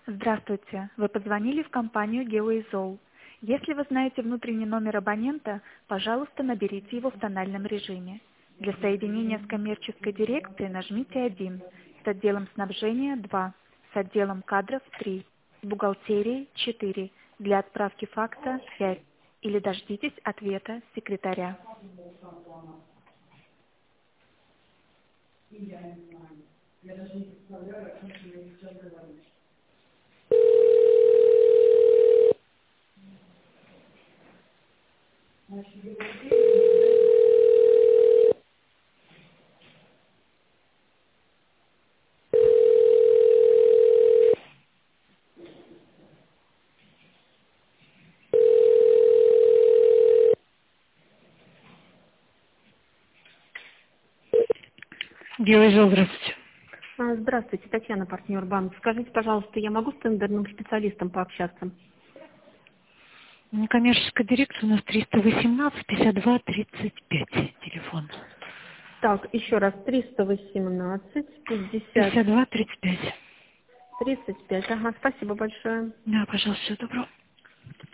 Здравствуйте, вы позвонили в компанию GeoIzol. Если вы знаете внутренний номер абонента, пожалуйста, наберите его в тональном режиме. Для соединения с коммерческой дирекцией нажмите 1, с отделом снабжения 2, с отделом кадров 3, с бухгалтерией 4, для отправки факса 5, или дождитесь ответа секретаря. Геозел, здравствуйте. Здравствуйте, Татьяна, партнер банк. Скажите, пожалуйста, я могу с тендерным специалистом пообщаться? Коммерческая дирекция у нас 318 52 35 телефон. Так, еще раз, 318 50 52 35. 35. Ага, спасибо большое. Да, пожалуйста, всего доброго.